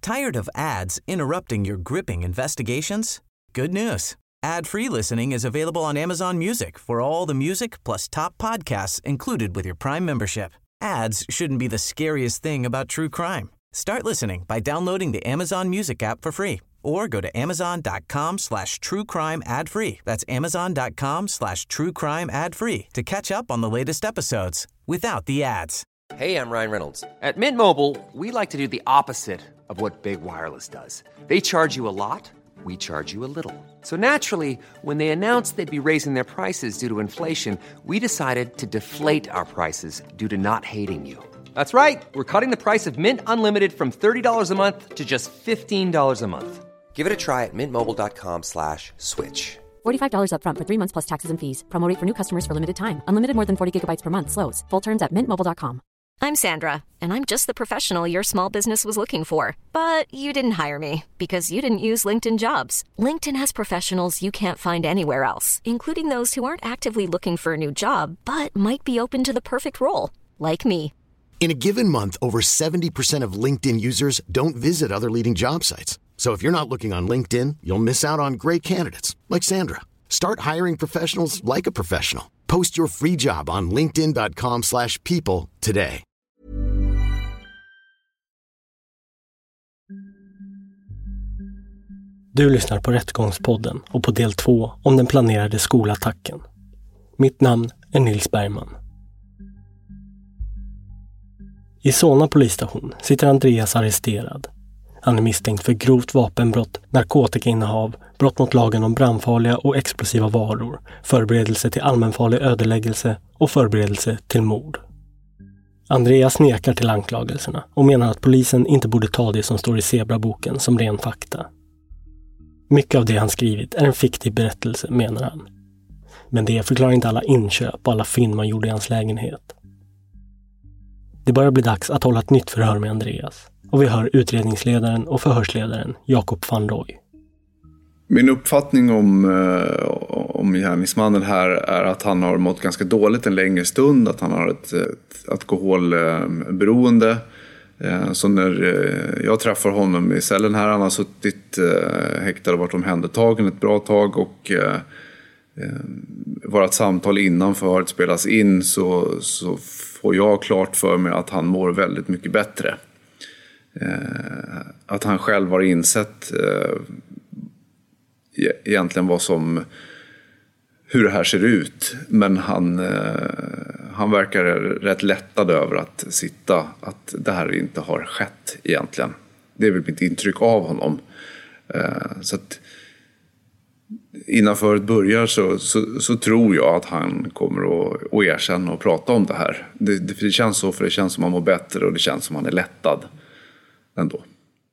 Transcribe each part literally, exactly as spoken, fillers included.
Tired of ads interrupting your gripping investigations? Good news. Ad-free listening is available on Amazon Music for all the music plus top podcasts included with your Prime membership. Ads shouldn't be the scariest thing about true crime. Start listening by downloading the Amazon Music app for free or go to amazon.com slash true crime ad free. That's amazon.com slash true crime ad free to catch up on the latest episodes without the ads. Hey, I'm Ryan Reynolds. At Mint Mobile, we like to do the opposite of what Big Wireless does. They charge you a lot, we charge you a little. So naturally, when they announced they'd be raising their prices due to inflation, we decided to deflate our prices due to not hating you. That's right. We're cutting the price of Mint Unlimited from thirty dollars a month to just fifteen dollars a month. Give it a try at mintmobile.com slash switch. forty-five dollars up front for three months plus taxes and fees. Promo rate for new customers for limited time. Unlimited more than forty gigabytes per month slows. Full terms at mint mobile dot com. I'm Sandra, and I'm just the professional your small business was looking for. But you didn't hire me because you didn't use LinkedIn Jobs. LinkedIn has professionals you can't find anywhere else, including those who aren't actively looking for a new job, but might be open to the perfect role, like me. In a given month, over seventy percent of LinkedIn users don't visit other leading job sites. So if you're not looking on LinkedIn, you'll miss out on great candidates like Sandra. Start hiring professionals like a professional. Post your free job on linkedin.com slash people today. Du lyssnar på Rättegångspodden och på del två om den planerade skolattacken. Mitt namn är Nils Bergman. I Solna polisstation sitter Andreas arresterad. Han är misstänkt för grovt vapenbrott, narkotikainnehav, brott mot lagen om brandfarliga och explosiva varor, förberedelse till allmänfarlig ödeläggelse och förberedelse till mord. Andreas nekar till anklagelserna och menar att polisen inte borde ta det som står i Zebraboken som ren fakta. Mycket av det han skrivit är en fiktiv berättelse, menar han. Men det förklarar inte alla inköp och alla fynd man gjorde i hans lägenhet. Det börjar bli dags att hålla ett nytt förhör med Andreas. Och vi hör utredningsledaren och förhörsledaren Jakob van Roy. Min uppfattning om, om gärningsmannen här är att han har mått ganska dåligt en längre stund. Att han har ett, ett alkoholberoende. Så när jag träffar honom i cellen här, han har suttit häktad och varit omhändertagen ett bra tag. Och vårat samtal innan förhöret spelas in så, så får jag klart för mig att han mår väldigt mycket bättre. Att han själv har insett egentligen vad som, hur det här ser ut, men han, han verkar rätt lättad över att sitta, att det här inte har skett egentligen. Det är väl mitt intryck av honom. Så att innan förut börjar så, så, så tror jag att han kommer att, att erkänna och prata om det här. Det, det, det känns så, för det känns som han mår bättre och det känns som han är lättad ändå.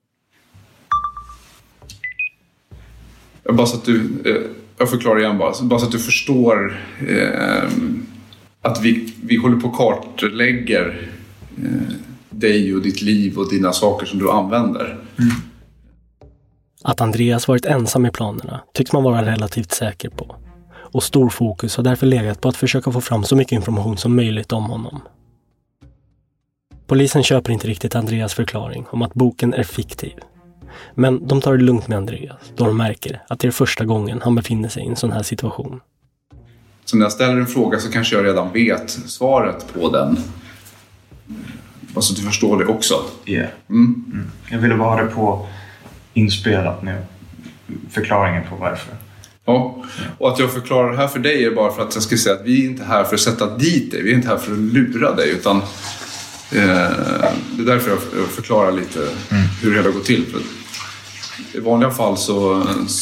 Bara så att du, jag förklarar igen bara, bara så att du förstår eh, att vi, vi håller på och kartlägger eh, dig och ditt liv och dina saker som du använder. Mm. Att Andreas varit ensam i planerna tycks man vara relativt säker på. Och stor fokus har därför legat på att försöka få fram så mycket information som möjligt om honom. Polisen köper inte riktigt Andreas förklaring om att boken är fiktiv. Men de tar det lugnt med Andreas då de märker att det är första gången han befinner sig i en sån här situation. Så när jag ställer en fråga så kanske jag redan vet svaret på den. Bara så att du förstår det också. Ja. Yeah. Mm. Mm. Jag ville bara ha det på inspelat nu. Förklaringen på varför. Ja, och att jag förklarar det här för dig är bara för att jag ska säga att vi är inte här för att sätta dit dig. Vi är inte här för att lura dig, utan eh, det är därför jag förklarar lite mm. hur det hela går till. För i vanliga fall så,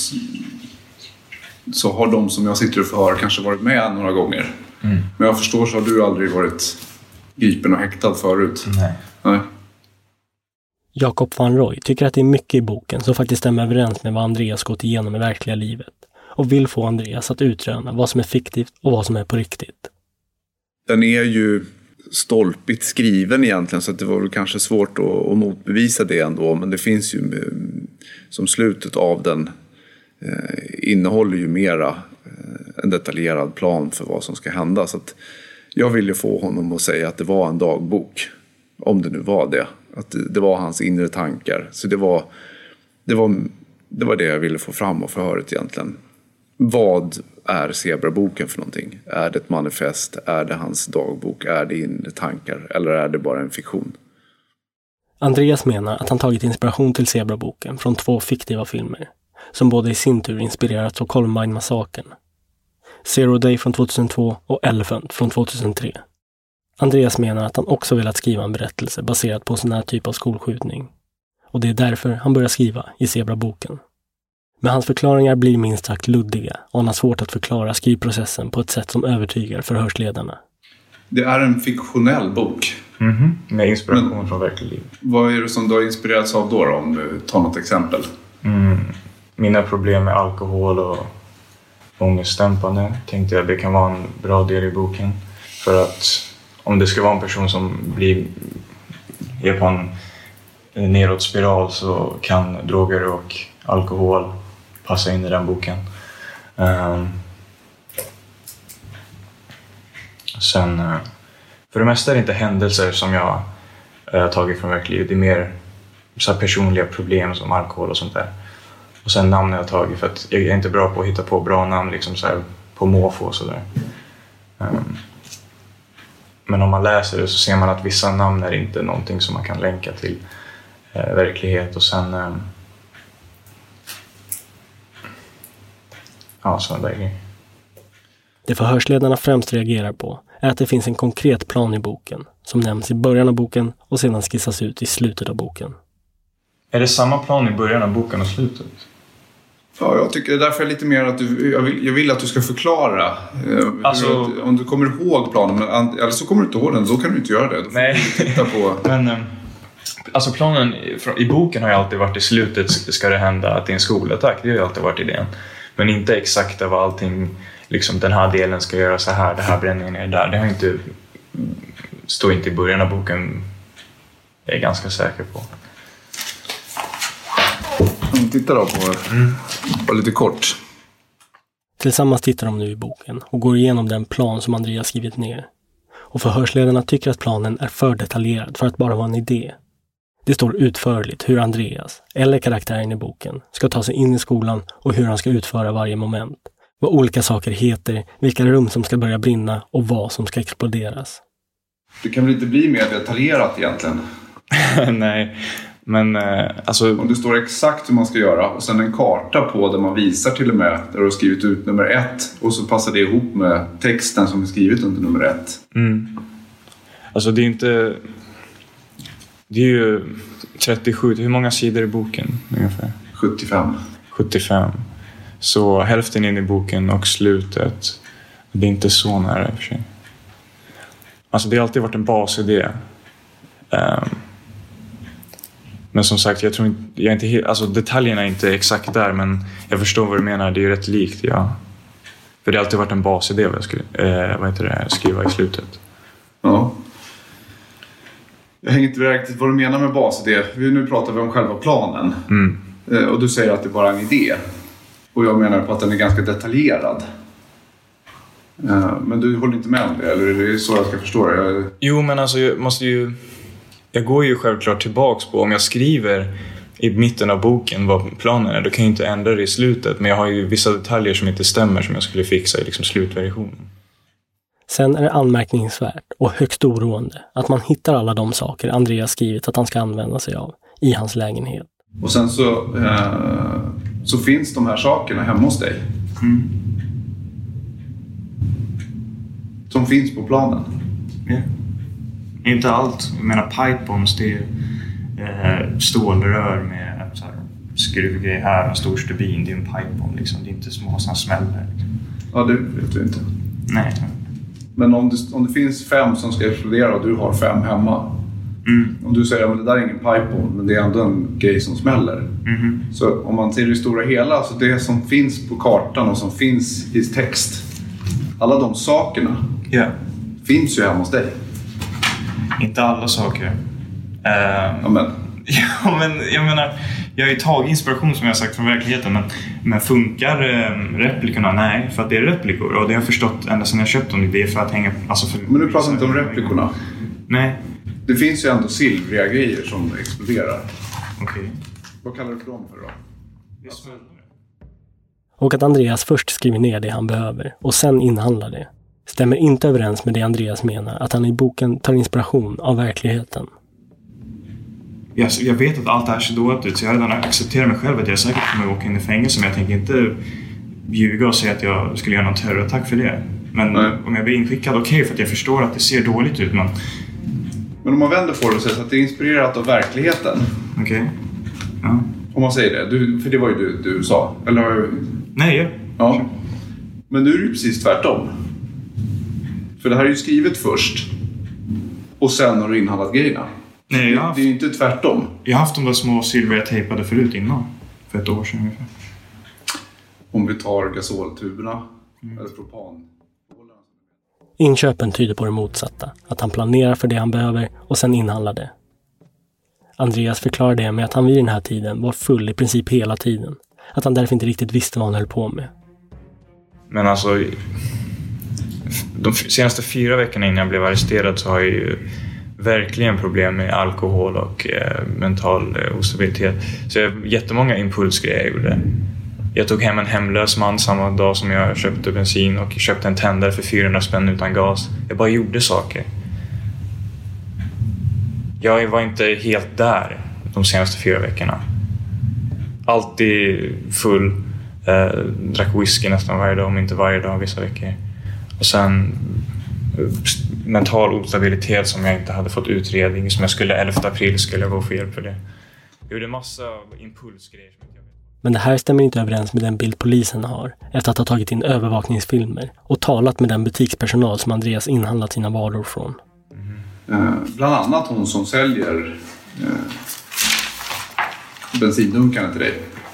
så har de som jag sitter och förhör kanske varit med några gånger. Mm. Men jag förstår så har du aldrig varit gripen och häktad förut. Nej. Nej. Jakob van Roy tycker att det är mycket i boken som faktiskt stämmer överens med vad Andreas gått igenom i verkliga livet och vill få Andreas att utröna vad som är fiktivt och vad som är på riktigt. Den är ju stolpigt skriven egentligen, så att det var väl kanske svårt att, att motbevisa det ändå, men det finns ju som slutet av den eh, innehåller ju mera eh, en detaljerad plan för vad som ska hända, så att jag ville få honom att säga att det var en dagbok, om det nu var det. Att det, det var hans inre tankar. Så det var, det var, det var det jag ville få fram och förhöret egentligen. Vad är Zebraboken för någonting? Är det ett manifest? Är det hans dagbok? Är det inre tankar? Eller är det bara en fiktion? Andreas menar att han tagit inspiration till Zebraboken från två fiktiva filmer som båda i sin tur inspirerats av Columbine-massakern. Zero Day från tjugohundratvå och Elephant från tjugohundratre. Andreas menar att han också velat skriva en berättelse baserad på sån här typ av skolskjutning. Och det är därför han börjar skriva i Zebraboken. Men hans förklaringar blir minst sagt luddiga och han har svårt att förklara skrivprocessen på ett sätt som övertygar förhörsledarna. Det är en fiktionell bok. Mm-hmm. Med inspiration Men, från verkligt liv. Vad är det som du har inspirerats av då, då om du tar något exempel? Mm. Mina problem med alkohol och ångestdämpande tänkte jag det kan vara en bra del i boken. För att om det ska vara en person som blir, är på en nedåtspiral så kan droger och alkohol passa in i den boken. Um, sen, uh, för det mesta är det inte händelser som jag har uh, tagit från verkligheten. Det är mer så här personliga problem som alkohol och sånt där. Och sen namn jag har tagit för att jag är inte bra på att hitta på bra namn liksom så här på måfå och sådär. Um, men om man läser det så ser man att vissa namn är inte någonting som man kan länka till uh, verklighet och sen um, ja, så där. Det förhörsledarna främst reagerar på är att det finns en konkret plan i boken som nämns i början av boken och sedan skissas ut i slutet av boken. Är det samma plan i början av boken och slutet? Ja, jag tycker det är därför är lite mer att du, jag, vill, jag vill att du ska förklara. Alltså, att, om du kommer ihåg planen, men, eller så kommer du inte ihåg den, då kan du inte göra det. Då får nej. Du titta på. men, alltså planen i boken har ju alltid varit i slutet ska det hända att det är en skolattack. Det har ju alltid varit idén. Men inte exakt av allting, liksom den här delen ska göra så här, det här bränningen är där. Det har inte, står inte i början av boken, jag är ganska säker på. Titta då på, mm. på lite kort. Tillsammans tittar de nu i boken och går igenom den plan som Andreas skrivit ner. Och förhörsledarna tycker att planen är för detaljerad för att bara vara en idé. Det står utförligt hur Andreas, eller karaktären i boken, ska ta sig in i skolan och hur han ska utföra varje moment. Vad olika saker heter, vilka rum som ska börja brinna och vad som ska exploderas. Det kan väl inte bli mer detaljerat egentligen? Nej, men eh, alltså... Om det står exakt hur man ska göra och sen en karta på där man visar till och med där du har skrivit ut nummer ett och så passar det ihop med texten som är skrivit under nummer ett. Mm. Alltså det är inte... Det är ju trettiosju, hur många sidor i boken ungefär? sjuttiofem. sjuttiofem. Så hälften in i boken och slutet, det är inte så nära i och för sig. Alltså det har alltid varit en basidé. Um, men som sagt, jag tror inte, jag är inte helt, alltså detaljerna är inte exakt där, men jag förstår vad du menar, det är ju rätt likt, ja. För det har alltid varit en basidé vad jag skulle, eh, vad heter det, skriva i slutet. Ja. Jag hänger inte riktigt vad du menar med basidé. Nu pratar vi om själva planen. Mm. Och du säger att det bara är en idé. Och jag menar på att den är ganska detaljerad. Men du håller inte med om det, eller är det så jag ska förstå det? Jag... Jo, men alltså jag måste ju... Jag går ju självklart tillbaks på om jag skriver i mitten av boken vad planen är. Då kan jag inte ändra det i slutet. Men jag har ju vissa detaljer som inte stämmer som jag skulle fixa i liksom slutversionen. Sen är det anmärkningsvärt och högst oroande att man hittar alla de saker Andreas skrivit att han ska använda sig av i hans lägenhet. Och sen så, eh, så finns de här sakerna hemma hos dig. Mm. Som finns på planen. Ja. Inte allt. Jag menar pipebombs, det är eh, stålrör med så här, skruvgrej här, en stor stubin. Det är en pipebomb liksom. Det är inte små som smäller. Liksom. Ja, det vet du inte. Nej. Men om det, om det finns fem som ska explodera och du har fem hemma. Mm. Om du säger att det där är ingen pipebomb, men det är ändå en grej som smäller. Mm. Så om man ser det stora hela, så det som finns på kartan och som finns i text, alla de sakerna yeah. finns ju hemma hos dig. Inte alla saker. Uh, ja, men. ja, men jag menar, jag har ju tagit inspiration som jag sagt från verkligheten, men, men funkar eh, replikorna? Nej, för att det är replikor och det har jag förstått ända sedan jag köpt dem. Det är för att hänga... Alltså för, men nu pratar inte om replikorna. Nej. Det finns ju ändå silvriga grejer som exploderar. Okej. Okay. Vad kallar du för dem för då? Det är smällare. Och att Andreas först skriver ner det han behöver och sen inhandlar det stämmer inte överens med det Andreas menar att han i boken tar inspiration av verkligheten. Jag, jag vet att allt det här ser dåligt ut, så jag har redan accepterat mig själv att jag säkert kommer att åka in i fängelse, men jag tänker inte ljuga och säga att jag skulle göra någon terrorattack för det. Men Nej. om jag blir inskickad, okej, okay, för att jag förstår att det ser dåligt ut, men... Men om man vänder på det och säger att det är inspirerat av verkligheten. Okej. Okay. Ja. Om man säger det, du, för det var ju du, du sa. Eller... Nej, ja. ja. Men nu är det ju precis tvärtom. För det här är ju skrivet först. Och sen har du inhandlat grejerna. Nej, jag har haft... Det är ju inte tvärtom. Jag har haft de där små silver jag tejpade förut innan. För ett år sedan ungefär. Om vi tar gasoltuberna. Mm. Eller propan. Inköpen tyder på det motsatta. Att han planerar för det han behöver och sen inhandlar det. Andreas förklarar det med att han vid den här tiden var full i princip hela tiden. Att han därför inte riktigt visste vad han höll på med. Men alltså... De senaste fyra veckorna innan jag blev arresterad så har jag ju verkligen problem med alkohol och eh, mental eh, ostabilitet. Så jag har jättemånga impulsgrejer jag gjorde. Jag tog hem en hemlös man samma dag som jag köpte bensin och köpte en tändare för fyrahundra spänn utan gas. Jag bara gjorde saker. Jag var inte helt där de senaste fyra veckorna. Alltid full. Eh, drack whisky nästan varje dag, om inte varje dag vissa veckor. Och sen mental ostabilitet som jag inte hade fått utredning, som jag skulle elfte april skulle jag gå och få hjälp för det. Jag gjorde massa impulsgrejer som jag vet. Men det här stämmer inte överens med den bild polisen har efter att ha tagit in övervakningsfilmer och talat med den butikspersonal som Andreas inhandlat sina varor från. Mm. Eh, bland annat hon som säljer eh, bensindunkarna till dig.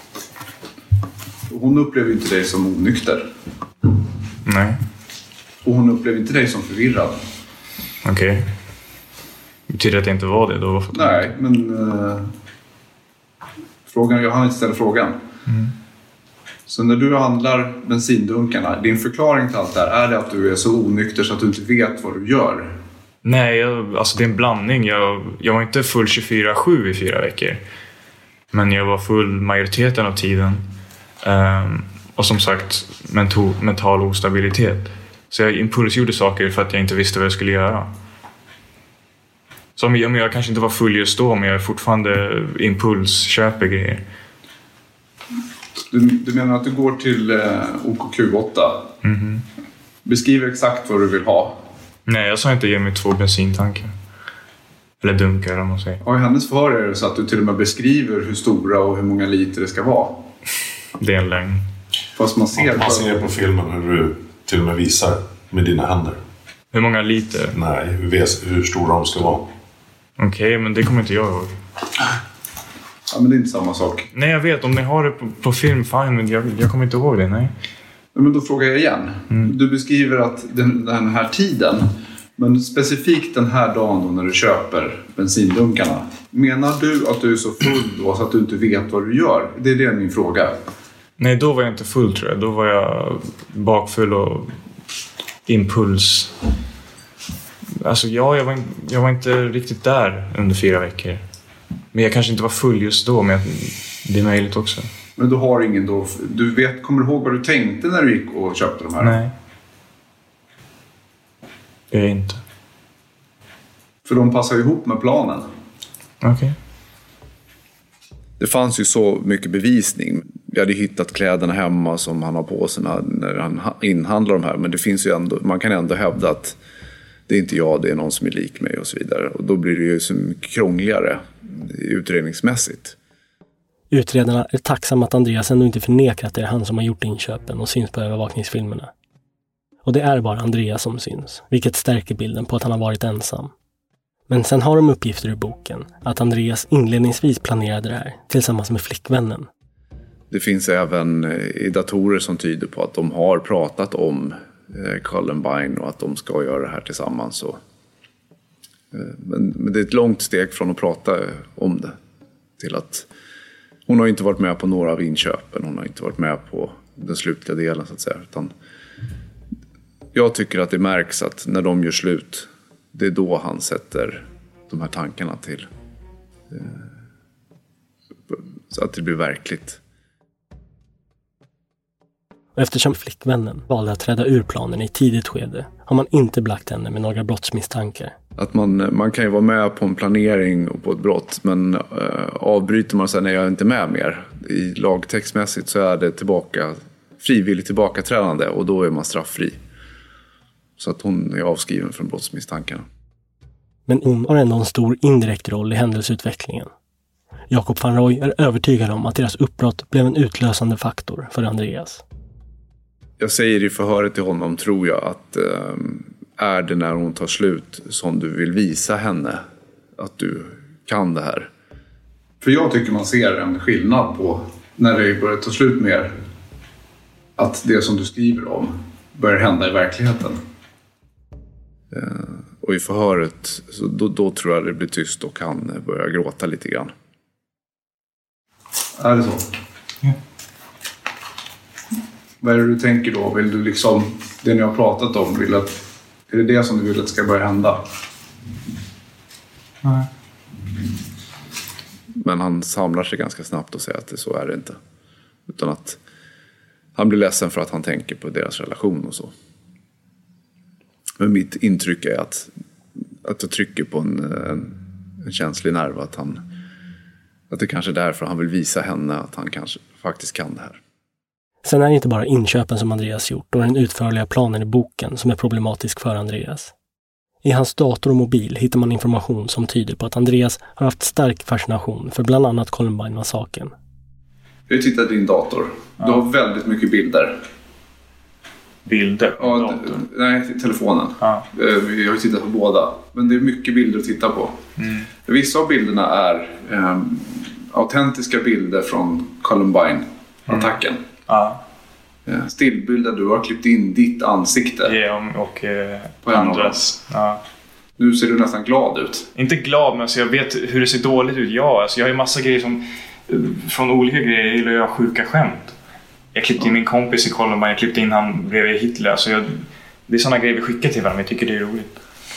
Hon upplever inte dig som onykter. Nej. Och hon upplever inte dig som förvirrad. Okej. Okay. Betyder att det inte var det då? Nej, men... Uh, frågan, jag hann inte ställa frågan. Mm. Så när du handlar bensindunkarna, din förklaring till allt det här, är det att du är så onykter så att du inte vet vad du gör? Nej, jag, alltså det är en blandning. Jag, jag var inte full tjugofyra sju i fyra veckor. Men jag var full majoriteten av tiden. Um, och som sagt, mental, mental ostabilitet. Så jag impulsgjorde saker för att jag inte visste vad jag skulle göra. Så om jag, jag kanske inte var full just då, men jag är fortfarande impulsköper grejer. Du, du menar att du går till eh, O K Q åtta? Mm-hmm. Beskriver exakt vad du vill ha. Nej, jag sa inte ge mig två bensintankar. Eller dunkar om man säger. Och i hennes förhör är det så att du till och med beskriver hur stora och hur många liter det ska vara. Det är en lögn. Fast man ser, man ser på filmen hur du till och med visar med dina händer. Hur många liter? Nej, hur, hur stora de ska vara. Okej, okay, men det kommer inte jag ihåg. Ja, men det är inte samma sak. Nej, jag vet. Om ni har det på, på film, fine, men jag, jag kommer inte ihåg det, nej. Men då frågar jag igen. Mm. Du beskriver att den, den här tiden, men specifikt den här dagen då när du köper bensindunkarna. Menar du att du är så full då så att du inte vet vad du gör? Det är det min fråga. Nej, då var jag inte full tror jag. Då var jag bakfull och impuls. Alltså ja, jag var, jag var inte riktigt där under fyra veckor. Men jag kanske inte var full just då, men det är möjligt också. Men du har ingen då... Du vet, kommer du ihåg vad du tänkte när du gick och köpte de här? Nej. Det är inte. För de passar ihop med planen. Okej. Okay. Det fanns ju så mycket bevisning. Jag hade hittat kläderna hemma som han har på sig när han inhandlar de här. Men det finns ju ändå, man kan ändå hävda att det är inte jag, det är någon som är lik mig och så vidare. Och då blir det ju så mycket krångligare utredningsmässigt. Utredarna är tacksamma att Andreas ändå inte förnekar att det är han som har gjort inköpen och syns på övervakningsfilmerna. Och det är bara Andreas som syns, vilket stärker bilden på att han har varit ensam. Men sen har de uppgifter i boken att Andreas inledningsvis planerade det här tillsammans med flickvännen. Det finns även i datorer som tyder på att de har pratat om Columbine och att de ska göra det här tillsammans. Men, men det är ett långt steg från att prata om det till att hon har inte varit med på några av inköpen. Hon har inte varit med på den slutliga delen så att säga. Utan jag tycker att det märks att när de gör slut, det är då han sätter de här tankarna till. Så att det blir verkligt. Och eftersom flickvännen valde att träda ur planen i tidigt skede har man inte belagt henne med några brottsmisstankar. Att man, man kan ju vara med på en planering och på ett brott, men eh, avbryter man sig när jag är inte med mer. I lagtextmässigt så är det tillbaka, frivilligt tillbakaträdande och då är man strafffri. Så att hon är avskriven från brottsmisstankarna. Men hon har ändå en stor indirekt roll i händelseutvecklingen. Jakob van Roy är övertygad om att deras uppbrott blev en utlösande faktor för Andreas. Jag säger i förhöret till honom, tror jag, att eh, är det när hon tar slut som du vill visa henne att du kan det här? För jag tycker man ser en skillnad på när det börjar ta slut mer, att det som du skriver om börjar hända i verkligheten. Eh, och i förhöret så då, då tror jag det blir tyst och han börjar gråta lite grann. Är det så? Ja. Vad är det du tänker då? Vill du liksom, det ni har pratat om, vill att, är det det som du vill att ska börja hända? Nej. Men han samlar sig ganska snabbt och säger att det så är det inte. Utan att han blir ledsen för att han tänker på deras relation och så. Men mitt intryck är att, att jag trycker på en, en, en känslig nerv. Att, han, att det kanske är därför han vill visa henne att han kanske faktiskt kan det här. Sen är det inte bara inköpen som Andreas gjort och den utförliga planen i boken som är problematisk för Andreas. I hans dator och mobil hittar man information som tyder på att Andreas har haft stark fascination för bland annat Columbine-massakern. Jag har tittat i din dator. Du ja. har väldigt mycket bilder. Bilder? Ja, datorn. Nej, telefonen. Ja. Jag har tittat på båda. Men det är mycket bilder att titta på. Mm. Vissa av bilderna är eh, autentiska bilder från Columbine-attacken. Mm. Ja. Stillbilder, du har klippt in ditt ansikte. Ja, och eh, på andras. Ja. Nu ser du nästan glad ut. Inte glad, men alltså jag vet hur det ser dåligt ut. Ja, alltså jag har ju massa grejer som från olika grejer. Jag gillar jag sjuka skämt. Jag klippte in min kompis i Columbine, jag klippte in han bredvid Hitler. Så jag, det är sådana grejer vi skickar till varandra. Jag tycker det är roligt.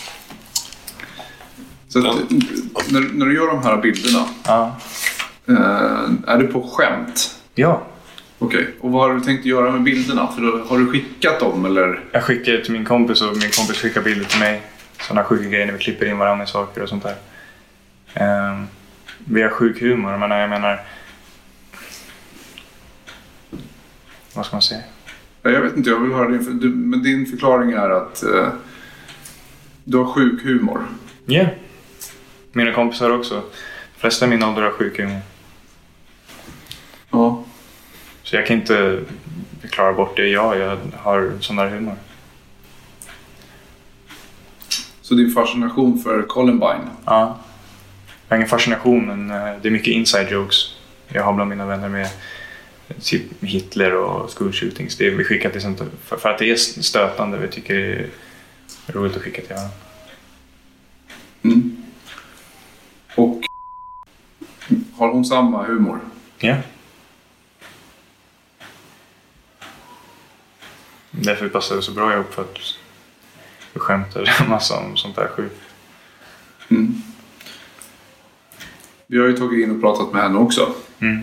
Så att, när, när du gör de här bilderna, ja. är det på skämt? Ja. Okej, okay. Och vad har du tänkt göra med bilderna? För då, har du skickat dem eller? Jag skickar till min kompis och min kompis skickar bilder till mig. Sådana sjuka grejer när vi klipper in varandra i saker och sånt där. Um, vi har sjuk humor, men jag menar... Vad ska man säga? Jag vet inte, jag vill höra din... Du, men din förklaring är att uh, du har sjuk humor. Ja. Yeah. Mina kompisar också. De flesta i min ålder har sjuk humor. Ja. Så jag kan inte förklara bort det. Ja, jag har sån där humor. Så din fascination för Columbine? Ja. Jag har ingen fascination, men det är mycket inside jokes. Jag har bland mina vänner med typ Hitler och school shootings. Det är, vi skickar till sånt för, för att det är stötande. Vi tycker det är roligt att skicka till varandra. Mm. Och har hon samma humor? Ja. Därför passar det så bra ihop, för att vi skämtar en massa om sånt där sjukt. Mm. Vi har ju tagit in och pratat med henne också. Mm.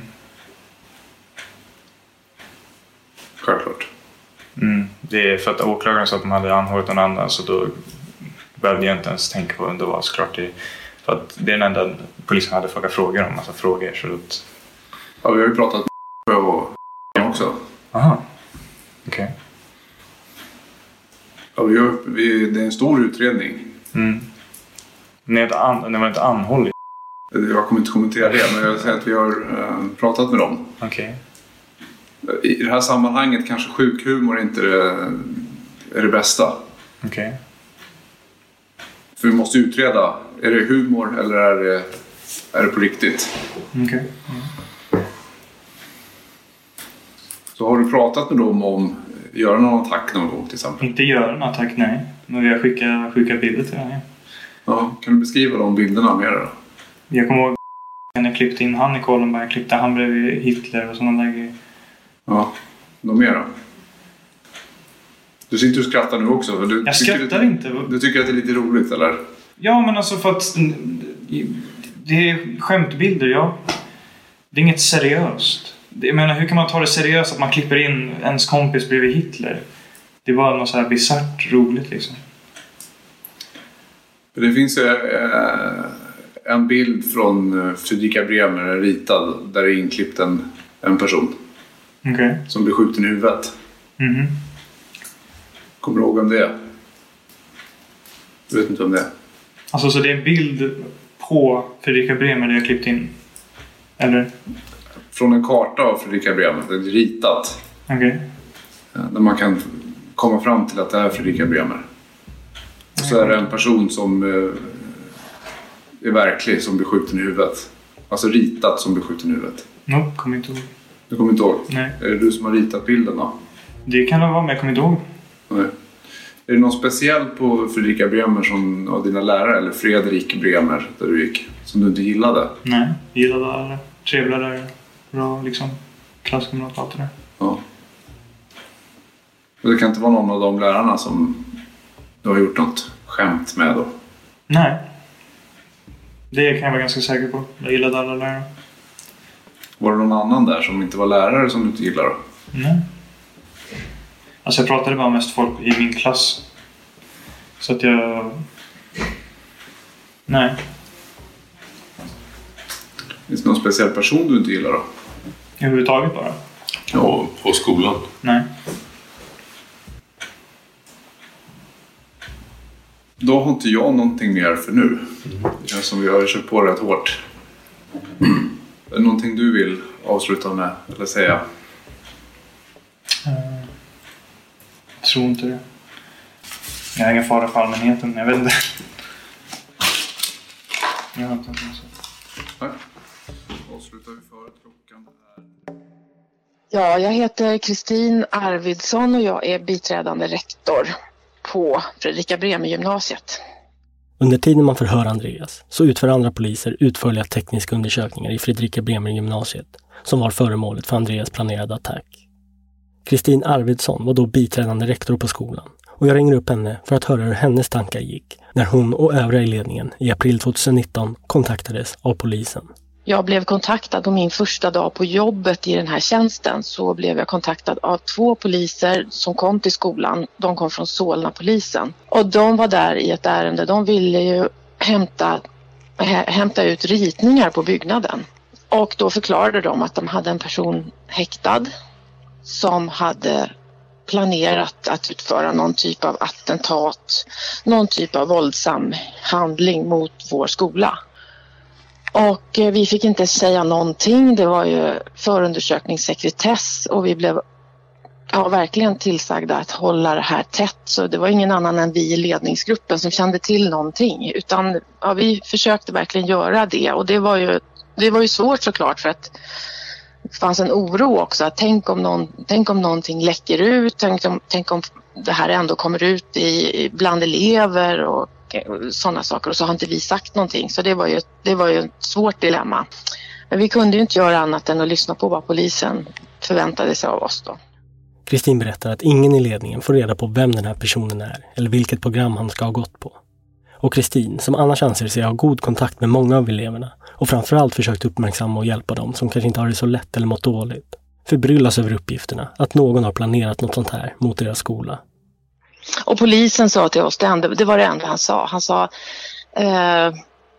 Självklart. Mm. Det är för att åklagaren sa att de hade anhållit någon annan, så då behövde jag inte ens tänka på vem det var. Såklart det, för att det är den enda polisen hade frågat frågor om, massa frågor. Så att... Ja, vi har ju pratat med och också. Aha, okej. Okay. Ja, vi gör, vi, det är en stor utredning. Mm. Ni var inte anhållit? Jag kommer inte kommentera det, men jag säger att vi har äh, pratat med dem. Okej. Okay. I det här sammanhanget kanske sjukhumor inte är det, är det bästa. Okej. Okay. För vi måste utreda, är det humor eller är det, är det på riktigt? Okej. Okay. Mm. Så har du pratat med dem om göra någon attack någon gång till exempel? Inte göra någon attack, nej. Men vi har skickat, skickat bilder till henne. Ja, kan du beskriva de bilderna mer då? Jag kommer ihåg när jag klippte in han i Columbine. Jag klippte han bredvid Hitler och sådana där grejer. Ja, de mer då? Du sitter och skrattar nu också. Du jag skrattar det, inte. Du tycker att det är lite roligt, eller? Ja, men alltså för att Det är skämtbilder, ja. Det är inget seriöst. Jag menar, hur kan man ta det seriöst att man klipper in ens kompis bredvid Hitler? Det var något så här bizarrt roligt liksom. Det finns eh, en bild från Fredrika Bremer ritad där det är inklippt en, en person. Okay. Som blir skjuten i huvudet. Mm-hmm. Kommer du ihåg om det är? Jag vet inte om det är. Alltså så det är en bild på Fredrika Bremer där jag klippt in? Eller? Från en karta av Fredrika Bremer. Det är ritat. Okej. Okay. Där man kan komma fram till att det är Fredrika Bremer. Och så är det en person som eh, är verklig som blir skjuten i huvudet. Alltså ritat som blir skjuten i huvudet. No, kommer inte ihåg. Du kommer inte ihåg? Nej. Är det du som har ritat bilden då? Det kan det vara, men jag kommer inte ihåg. Nej. Är det någon speciell på Fredrika Bremer som av dina lärare, eller Fredrik Bremer där du gick, som du inte gillade? Nej, jag gillade alla. Trevliga lärare. Bra liksom. Klasskamrat och allt det där. Ja. Och det kan inte vara någon av de lärarna som du har gjort något skämt med då? Nej. Det kan jag vara ganska säker på. Jag gillade alla lärare. Var det någon annan där som inte var lärare som du inte gillade då? Nej. Alltså jag pratade bara mest folk i min klass. Så att jag... Nej. Finns det någon speciell person du inte gillar då? Överhuvudtaget bara? Ja, på skolan. Nej. Då har inte jag någonting mer för nu. Det känns som vi har kört på rätt hårt. Är det någonting du vill avsluta med eller säga? Uh, jag tror inte det. Jag har ingen fara för allmänheten, jag vet inte. Jag har inte något så. Nej. Avslutar vi för klockan här. Ja, jag heter Kristin Arvidsson och jag är biträdande rektor på Fredrika Bremer gymnasiet. Under tiden man förhör Andreas så utför andra poliser utförliga tekniska undersökningar i Fredrika Bremer gymnasiet som var föremålet för Andreas planerade attack. Kristin Arvidsson var då biträdande rektor på skolan och jag ringer upp henne för att höra hur hennes tankar gick när hon och övriga i ledningen i april tjugonitton kontaktades av polisen. Jag blev kontaktad på min första dag på jobbet i den här tjänsten, så blev jag kontaktad av två poliser som kom till skolan. De kom från Solna-polisen och de var där i ett ärende. De ville ju hämta, hä, hämta ut ritningar på byggnaden och då förklarade de att de hade en person häktad som hade planerat att utföra någon typ av attentat, någon typ av våldsam handling mot vår skola. Och vi fick inte säga någonting, det var ju förundersökningssekretess och vi blev ja, verkligen tillsagda att hålla det här tätt. Så det var ingen annan än vi i ledningsgruppen som kände till någonting, utan ja, vi försökte verkligen göra det och det var ju, det var ju svårt såklart för att det fanns en oro också. Att tänk, om någon, tänk om någonting läcker ut, tänk om, tänk om det här ändå kommer ut i, bland elever och sådana saker och så har inte vi sagt någonting. Så det var ju, det var ju ett svårt dilemma. Men vi kunde ju inte göra annat än att lyssna på vad polisen förväntade sig av oss då. Kristin berättar att ingen i ledningen får reda på vem den här personen är eller vilket program han ska ha gått på. Och Kristin, som annars anser sig ha god kontakt med många av eleverna och framförallt försökt uppmärksamma och hjälpa dem som kanske inte har det så lätt eller mått dåligt, förbryllas över uppgifterna att någon har planerat något sånt här mot deras skola. Och polisen sa till oss, det, enda, det var det enda han sa. Han sa, eh,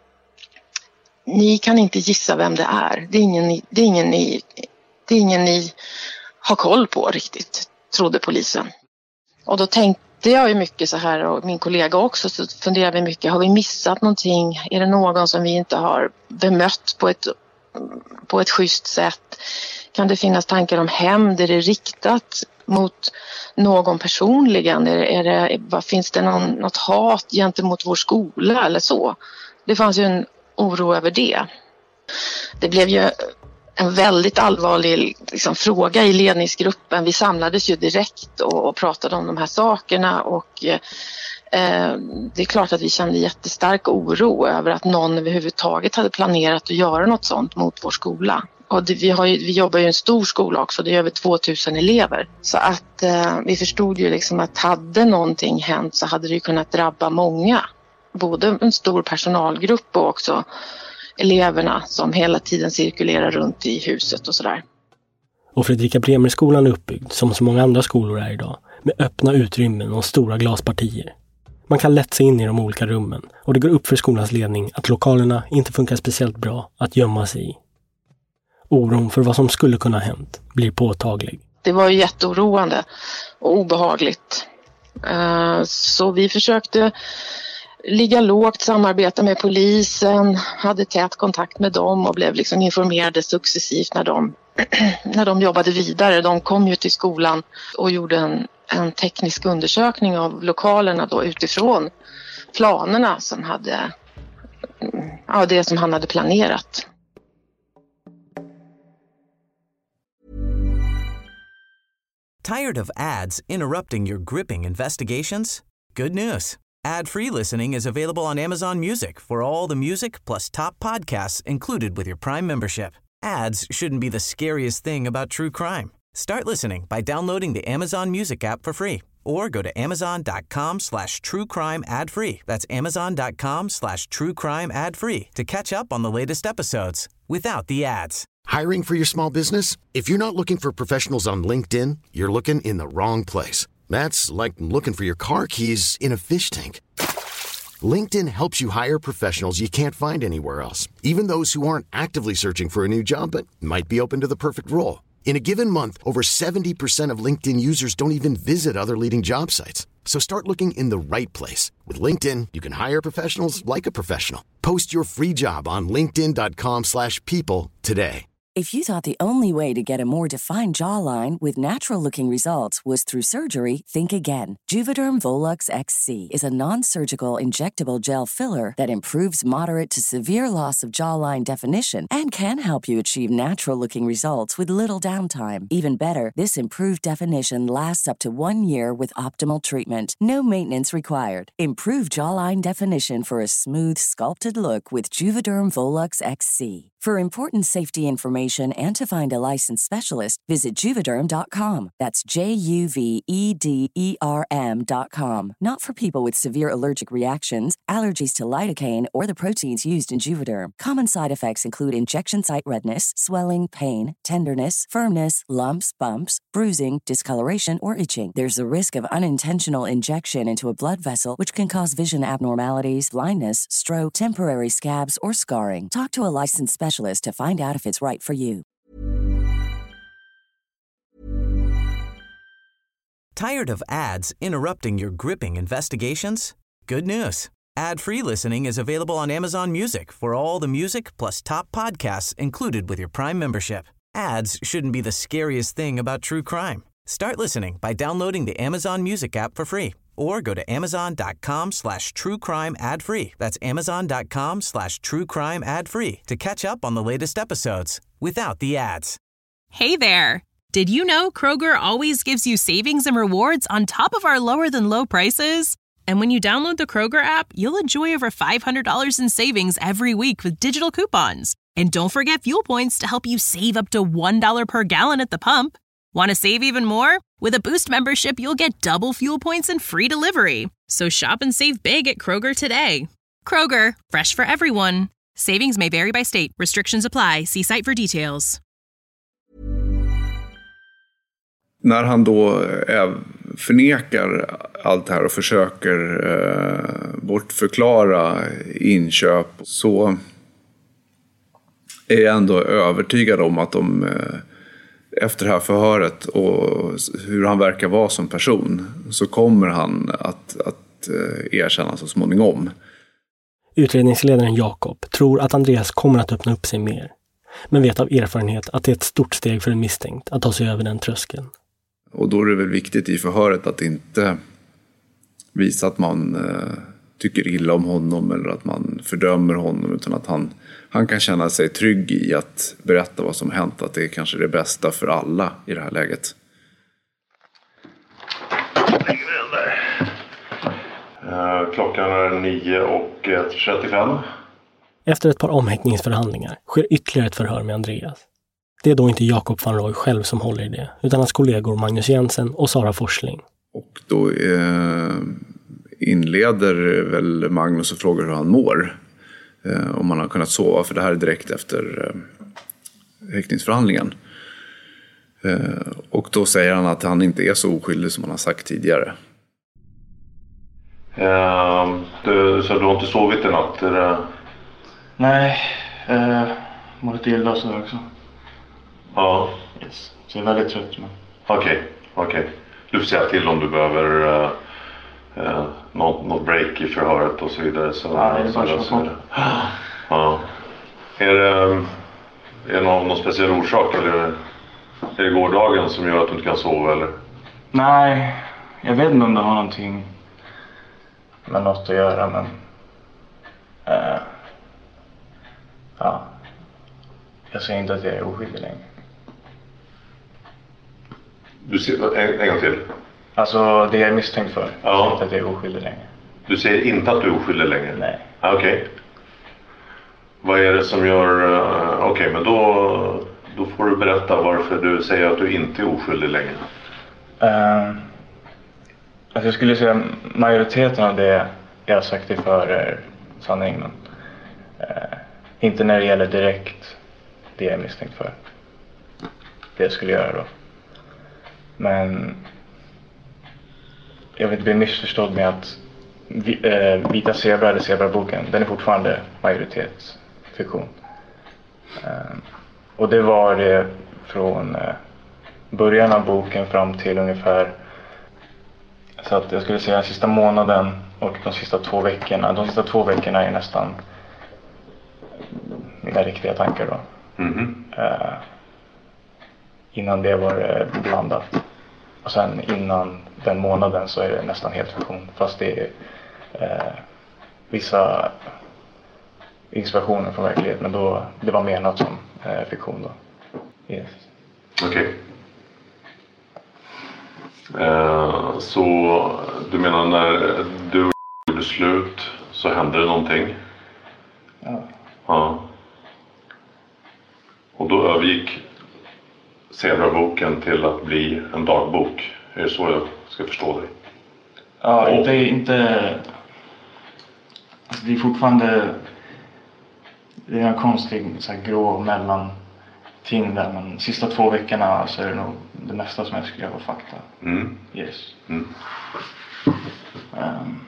ni kan inte gissa vem det är. Det är, ingen, det, är ingen ni, det är ingen ni har koll på riktigt, trodde polisen. Och då tänkte jag ju mycket så här, och min kollega också, så funderade vi mycket. Har vi missat någonting? Är det någon som vi inte har bemött på ett, på ett schysst sätt? Kan det finnas tankar om hämnd? Är det riktat mot någon personligen? Är, är det, vad, finns det någon, något hat gentemot vår skola eller så? Det fanns ju en oro över det. Det blev ju en väldigt allvarlig liksom, fråga i ledningsgruppen. Vi samlades ju direkt och, och pratade om de här sakerna och eh, det är klart att vi kände jättestark oro över att någon överhuvudtaget hade planerat att göra något sånt mot vår skola. Och det, vi, har ju, vi jobbar ju i en stor skola också, det är över tvåtusen elever. Så att eh, vi förstod ju liksom att hade någonting hänt så hade det ju kunnat drabba många. både en stor personalgrupp och också eleverna som hela tiden cirkulerar runt i huset och sådär. Och Fredrika Bremer-skolan är uppbyggd, som så många andra skolor är idag, med öppna utrymmen och stora glaspartier. Man kan lätt se in i de olika rummen och det går upp för skolans ledning att lokalerna inte funkar speciellt bra att gömma sig i. Oron för vad som skulle kunna ha hänt blir påtaglig. Det var ju jätteoroande och obehagligt. Så vi försökte ligga lågt, samarbeta med polisen, hade tät kontakt med dem och blev liksom informerade successivt när de, när de jobbade vidare. De kom ju till skolan och gjorde en, en teknisk undersökning av lokalerna då utifrån planerna som hade, ja, det som han hade planerat. Tired of ads interrupting your gripping investigations? Good news. Ad-free listening is available on Amazon Music for all the music plus top podcasts included with your Prime membership. Ads shouldn't be the scariest thing about true crime. Start listening by downloading the Amazon Music app for free or go to amazon.com slash true crime ad free. That's amazon.com slash true crime ad free to catch up on the latest episodes without the ads. Hiring for your small business? If you're not looking for professionals on LinkedIn, you're looking in the wrong place. That's like looking for your car keys in a fish tank. LinkedIn helps you hire professionals you can't find anywhere else, even those who aren't actively searching for a new job but might be open to the perfect role. In a given month, over seventy percent of LinkedIn users don't even visit other leading job sites. So start looking in the right place. With LinkedIn, you can hire professionals like a professional. Post your free job on linkedin.com slash people today. If you thought the only way to get a more defined jawline with natural-looking results was through surgery, think again. Juvederm Volux X C is a non-surgical injectable gel filler that improves moderate to severe loss of jawline definition and can help you achieve natural-looking results with little downtime. Even better, this improved definition lasts up to one year with optimal treatment. No maintenance required. Improve jawline definition for a smooth, sculpted look with Juvederm Volux X C. For important safety information and to find a licensed specialist, visit Juvederm dot com. That's J U V E D E R M dot com. Not for people with severe allergic reactions, allergies to lidocaine, or the proteins used in Juvederm. Common side effects include injection site redness, swelling, pain, tenderness, firmness, lumps, bumps, bruising, discoloration, or itching. There's a risk of unintentional injection into a blood vessel, which can cause vision abnormalities, blindness, stroke, temporary scabs, or scarring. Talk to a licensed specialist to find out if it's right for you. Tired of ads interrupting your gripping investigations? Good news. Ad-free listening is available on Amazon Music for all the music plus top podcasts included with your Prime membership. Ads shouldn't be the scariest thing about true crime. Start listening by downloading the Amazon Music app for free or go to amazon.com slash true crime ad free. That's amazon.com slash true crime ad free to catch up on the latest episodes without the ads. Hey there. Did you know Kroger always gives you savings and rewards on top of our lower than low prices? And when you download the Kroger app, you'll enjoy over five hundred dollars in savings every week with digital coupons. And don't forget fuel points to help you save up to one dollar per gallon at the pump. Want to save even more? With a Boost membership, you'll get double fuel points and free delivery. So shop and save big at Kroger today. Kroger, fresh for everyone. Savings may vary by state. Restrictions apply. See site for details. När han då är, förnekar allt här och försöker eh, bortförklara inköp, så är jag ändå övertygad om att de eh, efter det här förhöret och hur han verkar vara som person, så kommer han att, att erkänna så småningom. Utredningsledaren Jakob tror att Andreas kommer att öppna upp sig mer, men vet av erfarenhet att det är ett stort steg för en misstänkt att ta sig över den tröskeln. Och då är det väl viktigt i förhöret att inte visa att man eh, tycker illa om honom eller att man fördömer honom, utan att han, han kan känna sig trygg i att berätta vad som hänt, att det är kanske det bästa för alla i det här läget. Uh, klockan är nio och trettiofem. Efter ett par omhäktningsförhandlingar sker ytterligare ett förhör med Andreas. Det är då inte Jakob van Roy själv som håller i det, utan hans kollegor Magnus Jensen och Sara Forsling. Och då eh, inleder väl Magnus och frågar hur han mår. Eh, om han har kunnat sova, för det här är direkt efter eh, häktningsförhandlingen. Eh, och då säger han att han inte är så oskyldig som han har sagt tidigare. Uh, du, så du har inte sovit i natt? Eller? Nej, uh, mår lite illa så också. Ja. Yes. Så jag är väldigt trött. Men... Okej, okay, okej. Okay. Du får säga till om du behöver uh, uh, något, något break i förhöret och så vidare. Så, ja, det är bara så, så ja. Är det, är det någon, någon speciell orsak eller är det gårdagen som gör att du inte kan sova eller? Nej, jag vet inte om det har någonting med något att göra, men uh, ja, jag säger inte att jag är oskyldig längre. Du ser, en, en gång till. Alltså det jag är misstänkt för. Ja. Jag säger inte att jag är oskyldig längre. Du säger inte att du är oskyldig längre? Nej. Ah, okej. Okay. Vad är det som gör... Uh, Okej, okay, men då, då får du berätta varför du säger att du inte är oskyldig längre. Uh, alltså jag skulle säga majoriteten av det jag har sagt för är sanning. Men, uh, inte när det gäller direkt det jag är misstänkt för. Det jag skulle göra då. Men jag vill inte bli missförstådd med att äh, Vita Zebra eller Zebra-boken, den är fortfarande majoritetsfiktion. Äh, och det var det från äh, början av boken fram till ungefär, så att jag skulle säga den sista månaden och de sista två veckorna. De sista två veckorna är nästan mina riktiga tankar då. Mm-hmm. Äh, innan det var det blandat. Och sen innan den månaden så är det nästan helt fiktion. Fast det är eh, vissa inspirationer från verkligheten. Men då, det var menat som eh, fiktion då. Yes. Okej. Okay. Uh, så du menar när du gjorde slut så hände det någonting? Ja. Ja. Och då övergick Zebra-boken till att bli en dagbok. Är det så jag ska förstå dig? Ja, och... inte... inte alltså det är fortfarande... Det är en konstig så här, grå mellan ting där. Men sista två veckorna så är det nog det mesta som jag skrev var fakta. Mm. Yes. Mm. Um,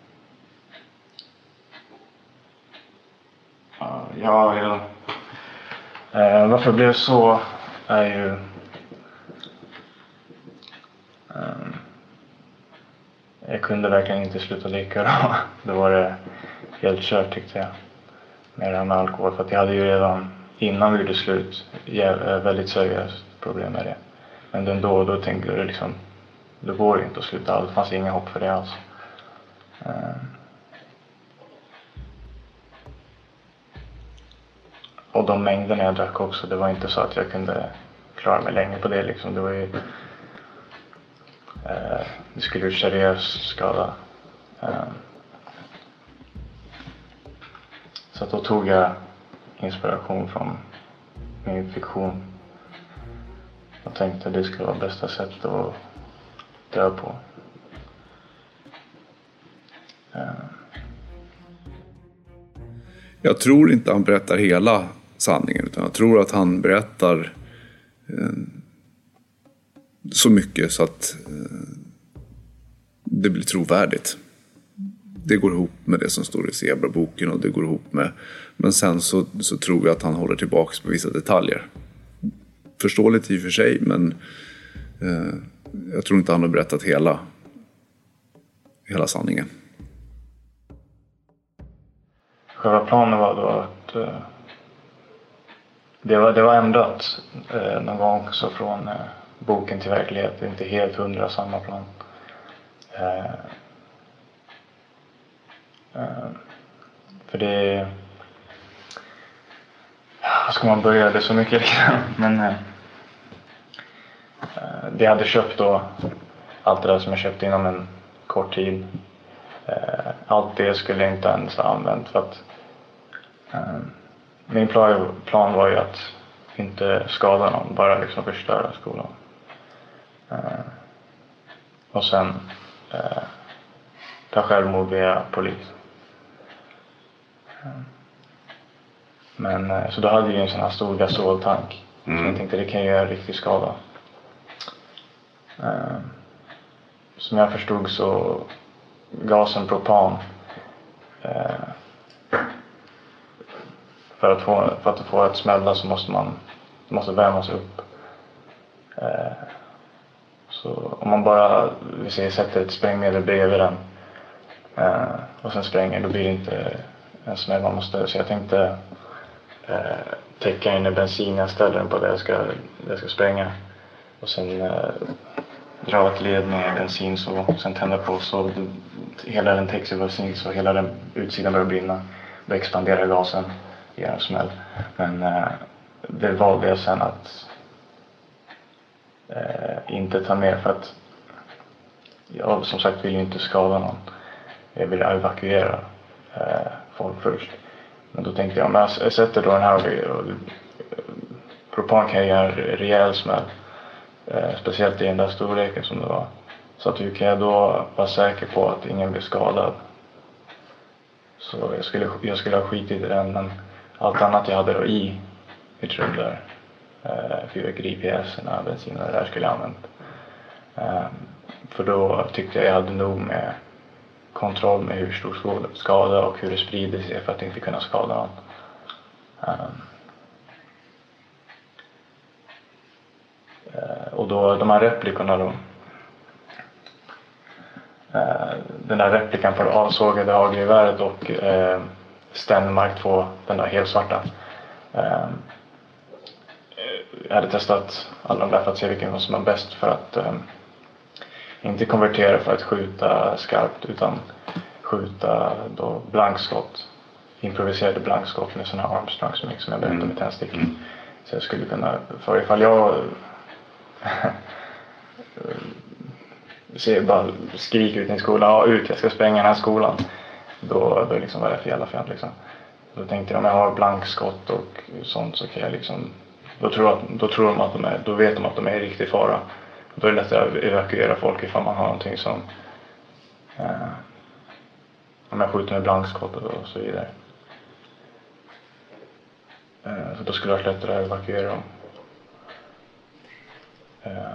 uh, ja, ja. Uh, varför det blev så är ju um, jag kunde verkligen inte sluta leka då. Det var det helt kört tyckte jag med det här med alkohol, för att jag hade ju redan innan vi gjorde slut väldigt seriöst problem med det. Men den då då tänkte jag liksom, det går inte att sluta alls, det fanns inga hopp för det alls. Um, och de mängderna jag drack också, det var inte så att jag kunde klara mig länge på det liksom. Det var ju eh, det skulle ju seriöst skada. Eh, så att då tog jag inspiration från min fiktion och tänkte att det skulle vara bästa sättet att dö på. Eh. Jag tror inte han berättar hela sanningen, utan jag tror att han berättar eh, så mycket så att eh, det blir trovärdigt. Det går ihop med det som står i Zebra-boken och det går ihop med, men sen så, så tror jag att han håller tillbaka på vissa detaljer. Förståeligt i och för sig, men eh, jag tror inte han har berättat hela hela sanningen. Själva planen var då att eh, det, var, det var ändrat eh, någon gång också från eh, boken till verklighet. Det är inte helt hundra samma plan. Eh, eh, för det... Vad ska man börja? Det är så mycket men eh, det jag hade köpt då, allt det där som jag köpte inom en kort tid. Eh, allt det skulle jag inte ens ha använt för att eh, min plan, plan var ju att inte skada någon, bara liksom förstöra skolan. Eh, och sen eh, ta självmord via polis. Men så då hade jag en sån här stor gasoltank. Mm. Så jag tänkte det kan göra riktig skada. Som jag förstod så gasen propan för att få för att få ett smälla så måste man måste värmas upp. Så om man bara vi säger sätter ett sprängmedel bredvid den och sen spränger, då blir det inte en smäll man måste. Så jag tänkte täcka in i bensin jag ställer den på där jag ska, där jag ska spränga. Och sen eh, dra ett led med bensin så sen tända på så hela den täcks i bensin så hela den utsidan börjar brinna. Då expanderar gasen, ger en smäll. Men eh, det valde jag sen att eh, inte ta med för att jag som sagt vill ju inte skada någon. Jag vill evakuera eh, folk först. Men då tänkte jag, om jag sätter då den här och, och, propan kan göra en rejäl smäll. Eh, speciellt i den där storleken som det var. Så att hur kan jag då vara säker på att ingen blir skadad? Så jag skulle, jag skulle ha skitit i den, men allt annat jag hade då i mitt rum där. Eh, fyrverkeripjäserna, bensinen och det där skulle jag använt. Eh, för då tyckte jag jag hade nog med kontroll med hur stor skada och hur det sprider sig för att inte kunna skada någon. Um, uh, och då de här replikorna då. Uh, den där replikan på det avsågade hagelgeväret och uh, Stenmark två, den där helt svarta. Uh, jag hade testat alla de där för att se vilken som var bäst för att um, inte konvertera för att skjuta skarpt utan skjuta då blankskott. Improviserade blankskott med sådana Armstrongs mix som jag berättade med tändstickor. Mm. Så jag skulle kunna, för ifall jag ser bara skriker ut i skolan, ja ut jag ska spränga den här skolan. Då, då liksom var det för jävla fint liksom. Då tänkte jag om jag har blankskott och sånt så kan jag liksom, då tror, att, då tror de att de är, då vet de att de är i riktig fara. Då är det lättare att evakuera folk ifall man har någonting som eh, om jag skjuter med blankskott och så vidare. Eh, så då skulle det vara lättare att evakuera dem. Eh,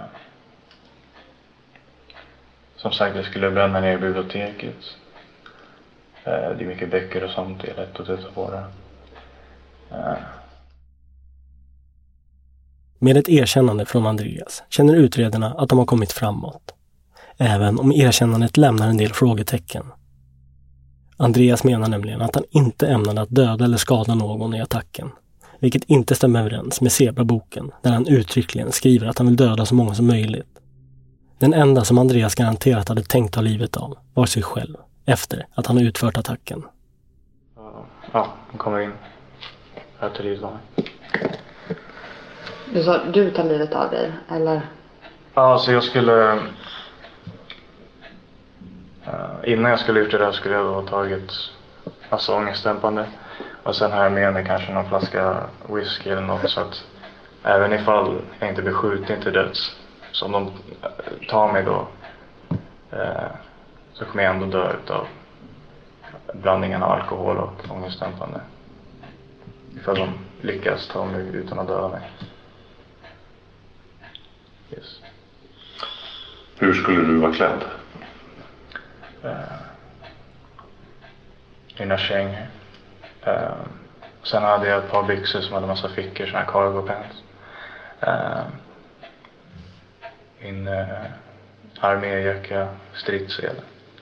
som sagt, jag skulle bränna ner biblioteket. Eh, det är mycket böcker och sånt, det är lätt att ta på det. Eh. Med ett erkännande från Andreas känner utredarna att de har kommit framåt. Även om erkännandet lämnar en del frågetecken. Andreas menar nämligen att han inte ämnade att döda eller skada någon i attacken. Vilket inte stämmer överens med Zebra-boken där han uttryckligen skriver att han vill döda så många som möjligt. Den enda som Andreas garanterat hade tänkt ta livet av var sig själv efter att han har utfört attacken. Ja, han kommer in. Jag tar livet av mig. Du sa, du tar livet av dig, eller? Ja, så jag skulle... Uh, innan jag skulle ut det där skulle jag då ha tagit alltså ångestdämpande. Och sen har jag med mig kanske någon flaska whisky eller något så att även ifall jag inte blir skjuten till döds, så om de tar mig då uh, så kommer jag ändå dö utav blandningen av alkohol och ångestdämpande. Ifall de lyckas ta mig utan att döda mig. Yes. Hur skulle du vara klädd? Uh, mina kängor. Uh, sen hade jag ett par byxor som hade massa fickor, såna här cargo pants. Uh, min uh, arméjacka, stridssele.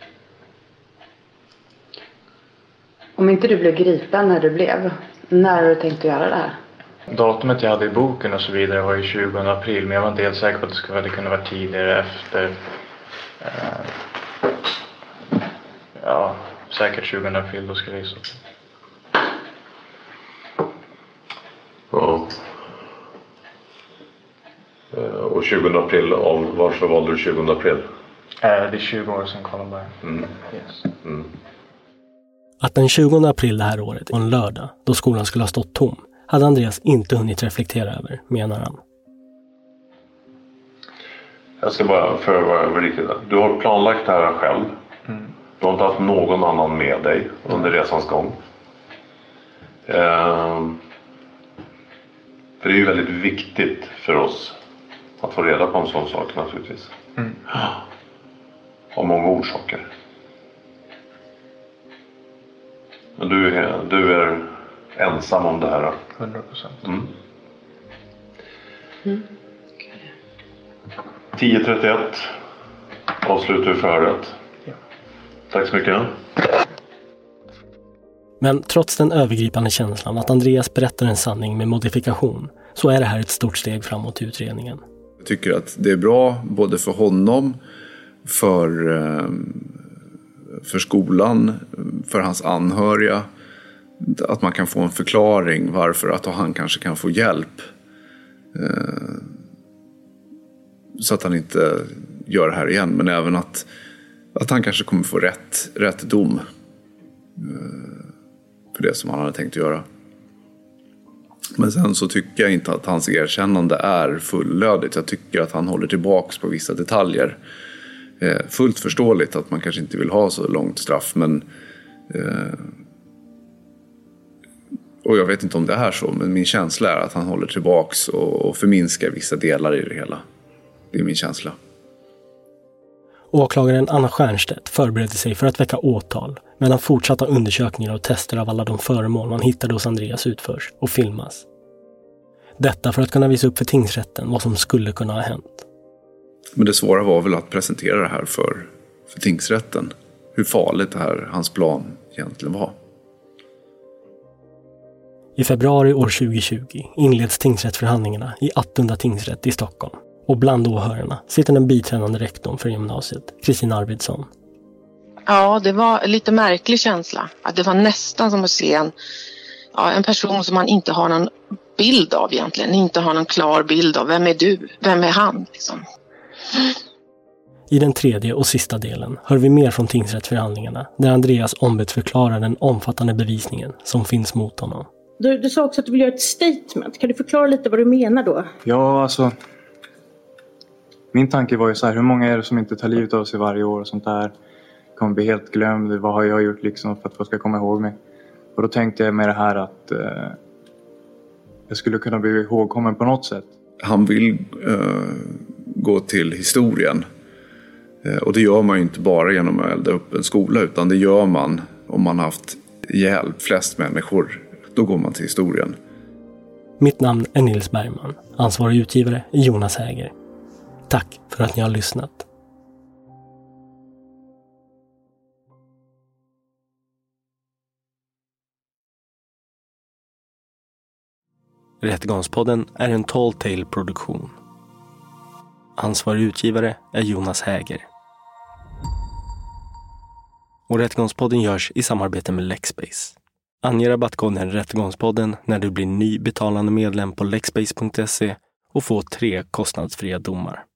Om inte du blev gripen när du blev, när har du tänkt att göra det här? Datumet jag hade i boken och så vidare var ju tjugonde april, men jag var inte helt säker på att det skulle kunna vara tidigare efter. Uh, ja, säkert tjugonde april då skulle jag så. Ja. Uh, och tjugonde april, av varför valde du tjugonde april? Uh, det är tjugo år sedan Columbine. Mm. Yes. Mm. Att den tjugonde april det här året var en lördag, då skolan skulle ha stått tom, hade Andreas inte hunnit reflektera över, menar han. Jag ska bara för att vara riktigt. Du har planlagt det här själv. Mm. Du har inte haft någon annan med dig under resans gång. Eh, för det är ju väldigt viktigt för oss att få reda på en sån sak naturligtvis. Mm. Av många orsaker. Men du är, du är ensam om det här. hundra procent. Mm. Mm. tio trettioett avslutar vi förhöret. Ja. Tack så mycket. Men trots den övergripande känslan att Andreas berättar en sanning med modifikation så är det här ett stort steg framåt i utredningen. Jag tycker att det är bra både för honom, för, för skolan, för hans anhöriga. Att man kan få en förklaring varför att han kanske kan få hjälp. Så att han inte gör det här igen. Men även att, att han kanske kommer få rätt, rätt dom för det som han hade tänkt göra. Men sen så tycker jag inte att hans erkännande är fullödigt. Jag tycker att han håller tillbaks på vissa detaljer. Eh, fullt förståeligt att man kanske inte vill ha så långt straff. Men, eh, och jag vet inte om det är så. Men min känsla är att han håller tillbaks och, och förminskar vissa delar i det hela. Det är min känsla. Åklagaren Anna Stjernstedt förberedde sig för att väcka åtal medan fortsatta undersökningar och tester av alla de föremål man hittade hos Andreas utförs och filmas. Detta för att kunna visa upp för tingsrätten vad som skulle kunna ha hänt. Men det svåra var väl att presentera det här för, för tingsrätten. Hur farligt det här, hans plan egentligen var. I februari år tjugohundratjugo inleds tingsrättsförhandlingarna i Attunda tingsrätt i Stockholm. Och bland åhörarna sitter den biträdande rektorn för gymnasiet, Kristina Arvidsson. Ja, det var en lite märklig känsla. Att det var nästan som att se en, ja, en person som man inte har någon bild av egentligen. Inte har någon klar bild av. Vem är du? Vem är han? Liksom. I den tredje och sista delen hör vi mer från tingsrättsförhandlingarna där Andreas ombudsförklarar den omfattande bevisningen som finns mot honom. Du, du sa också att du vill göra ett statement. Kan du förklara lite vad du menar då? Ja, alltså... Min tanke var ju så här, hur många är det som inte tar livet av sig varje år och sånt där? Kommer bli helt glömd, vad har jag gjort liksom för att folk ska komma ihåg mig? Och då tänkte jag med det här att eh, jag skulle kunna bli ihågkommen på något sätt. Han vill eh, gå till historien. Eh, och det gör man ju inte bara genom att elda upp en skola, utan det gör man om man haft ihjäl flest människor. Då går man till historien. Mitt namn är Nils Bergman, ansvarig utgivare är Jonas Häger. Tack för att ni har lyssnat. Rättegångspodden är en Tall Tale-produktion. Ansvarig utgivare är Jonas Häger. Och Rättegångspodden görs i samarbete med Lexbase. Ange rabattkoden Rättegångspodden när du blir ny betalande medlem på lexbase punkt se och få tre kostnadsfria domar.